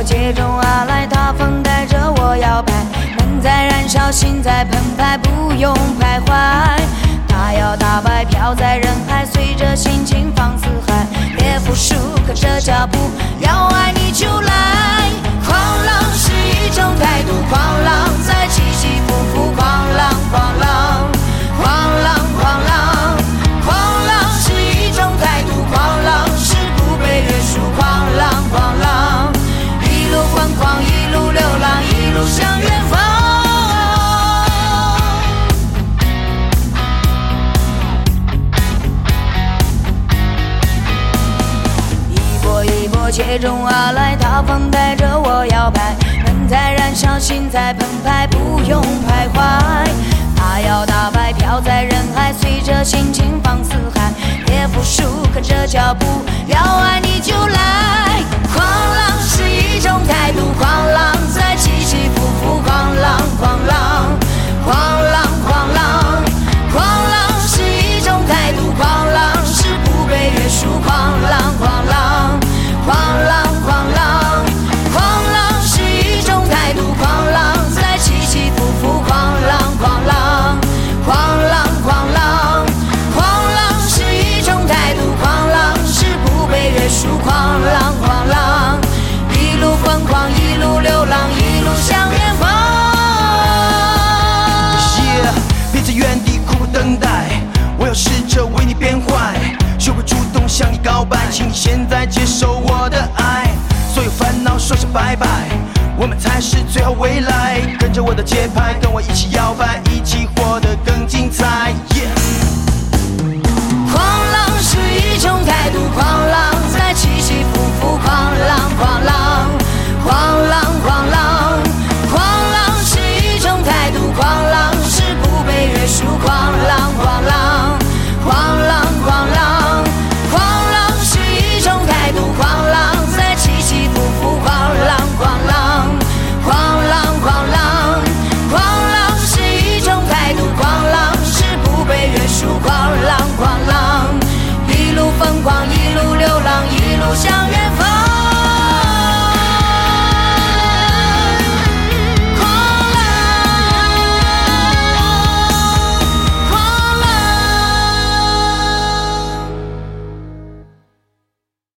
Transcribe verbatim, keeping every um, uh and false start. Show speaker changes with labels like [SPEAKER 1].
[SPEAKER 1] 接踵而来，大风带着我摇摆，梦在燃烧，心在澎湃，不用徘徊。大摇大摆飘在人海，随着心情放肆嗨，别服输，跟着脚步，要爱你就来。狂浪是一种态度，狂浪在起起伏伏，狂浪狂浪狂浪狂浪狂浪是一种态度，狂浪是不被约束，狂浪狂浪一路疯狂，一路流浪，一路向远方。接踵而来，大风带着我摇摆，梦在燃烧，心在澎湃，不用徘徊。大摇大摆飘在人海，随着心情放肆嗨，别服输，跟着脚步，要爱你就来。狂浪是一种态度，狂浪在起起伏伏，狂浪狂浪狂浪狂浪狂浪是一种态度，狂浪是不被约束，狂浪狂浪狂浪狂浪狂浪是一种态度，狂浪在起起伏伏，狂浪狂浪狂浪狂浪狂浪是一种态度，狂浪是不被约束，狂浪狂浪一路疯狂，一路流浪，一路向远方。
[SPEAKER 2] Yeah， 别在原地苦苦等待，我要试着为你变坏，学会主动向你告白，请你现在接受我的爱，所有烦恼说声拜拜，我们才是最好未来。跟着我的节拍，跟我一起摇摆，一起活得更精彩。Yeah，
[SPEAKER 1] 狂浪是一种态度，狂浪在起起伏伏，狂浪狂浪狂浪狂浪狂浪是一种态度，狂浪是不被约束，狂浪狂浪狂浪狂浪。 狂浪在起起伏伏，狂浪狂浪狂浪狂浪狂浪是一种态度，狂浪是不被约束，狂浪狂浪一路疯狂，一路流浪，一路向远方。